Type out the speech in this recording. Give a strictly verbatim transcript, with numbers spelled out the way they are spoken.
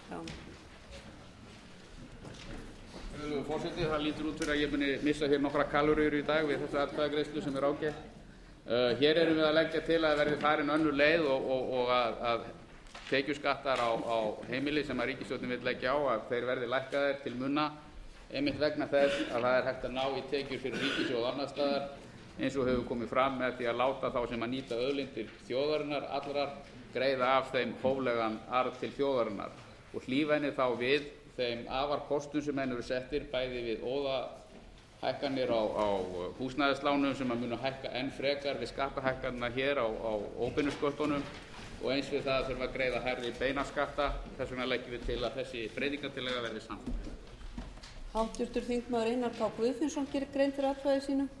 Virðulegur forseti, það lítur út fyrir að ég muni missa hér nokkra kaloríur í dag við þessa atkvæðagreiðslu sem er ágætt. Uh, hér erum við að leggja til að verði farin önnur leið og, og, og að, að tekjuskattar á, á heimili sem að ríkisstjórnin vill leggja á, að þeir verði lækkaðir til muna, einmitt vegna þess að það er hægt að ná í tekjur fyrir ríkissjóð annars staðar, eins og hefur komið fram með því að láta þá sem að nýta auðlindir þjóðarinnar allrar greiða af þeim hóflegan arð til þjóðarinnar og hlífa henni þá við þeim afarkostum sem henni eru settir, bæði við óðahækkanir á, á húsnæðislánum sem að munu hækka enn frekar við skattahækkanina hér á, á óbeinusköttunum og eins við það að þurfa að greiða hærri beinaskatta. Þess vegna leggjum við til að þessi breytingartillaga verði samþykkt. Háttvirtur þingmaður Einar K. Guðfinnsson gerir grein fyrir atkvæði sínu.